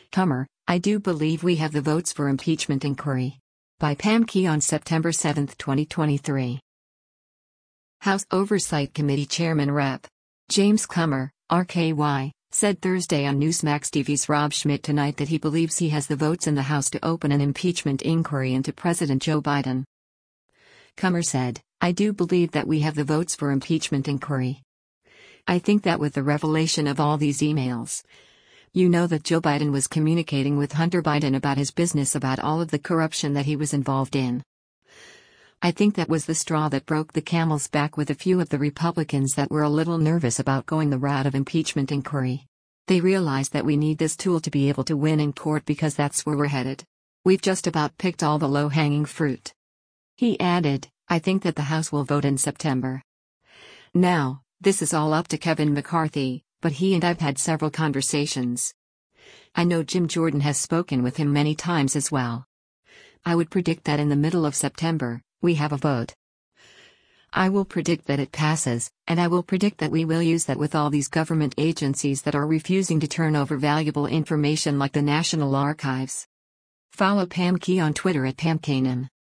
Comer, I do believe we have the votes for impeachment inquiry. By Pam Key on September 7, 2023. House Oversight Committee Chairman Rep. James Comer, RKY, said Thursday on Newsmax TV's Rob Schmitt Tonight that he believes he has the votes in the House to open an impeachment inquiry into President Joe Biden. Comer said, I do believe that we have the votes for impeachment inquiry. I think that with the revelation of all these emails, you know that Joe Biden was communicating with Hunter Biden about his business, about all of the corruption that he was involved in. I think that was the straw that broke the camel's back with a few of the Republicans that were a little nervous about going the route of impeachment inquiry. They realized that we need this tool to be able to win in court because that's where we're headed. We've just about picked all the low-hanging fruit. He added, I think that the House will vote in September. Now, this is all up to Kevin McCarthy, but he and I've had several conversations. I know Jim Jordan has spoken with him many times as well. I would predict that in the middle of September, we have a vote. I will predict that it passes, and I will predict that we will use that with all these government agencies that are refusing to turn over valuable information like the National Archives. Follow Pam Key on Twitter at PamKanan.